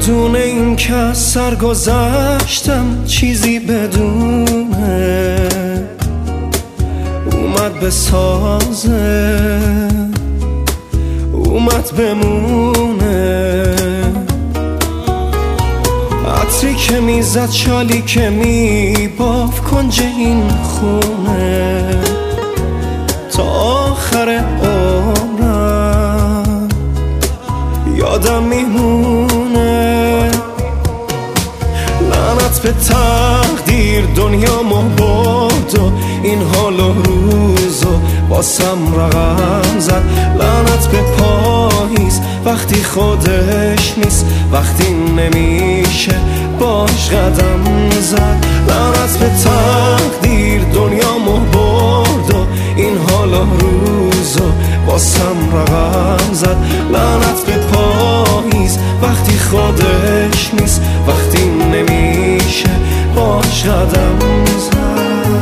بدون این که از سر گذشتم چیزی بدونه اومد بسازه اومد بمونه عطری که میزد شالی که میباف کنج این خونه تا آخر عمرم یادم میمونه لعنت به تقدیر دنیامو برد و این حال و روزو واسم رقم زد لعنت به پاییز وقتی خودش نیست وقتی نمیشه باش قدم زد لعنت به تقدیر دنیامو برد و این حال و روزو واسم رقم زد لعنت به پاییز وقتی خودش نیست وقتی نمیشه باش قدم زد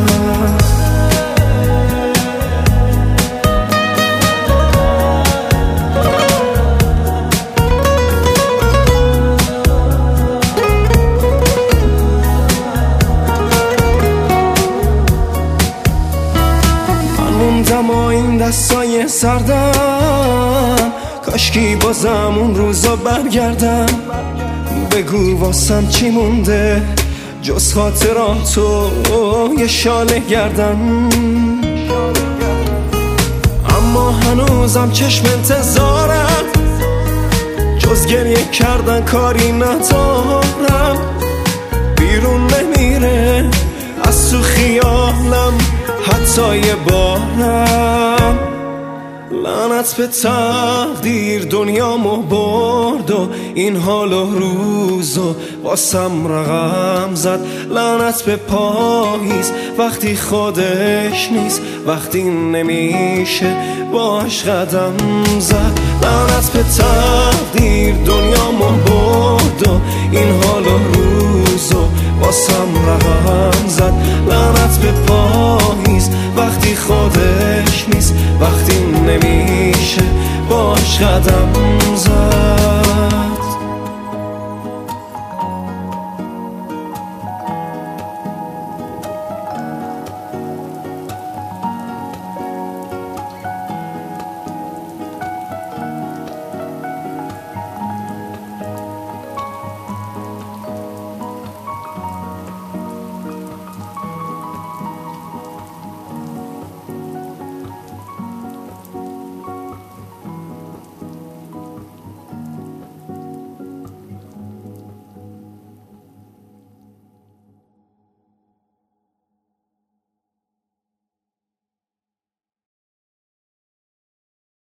موندم و این دستای سردم کاشکی بازم اون روزا برگردم بگو واسم چی مونده جز خاطرات و یه شاله گردم اما هنوزم چشم انتظارم جز گریه کردن کاری ندارم بیرون نمیره از تو خیالم حتی یه بارم لعنت به تقدیر دنیامو برد و این حال و روزو واسم رقم زد لعنت به پاییز وقتی خودش نیست وقتی نمیشه باش قدم زد لعنت به تقدیر دنیامو برد و این حال و روزو واسم رقم زد لعنت به پاییز وقتی خودش نیست وقتی نمیشه باش قدم زد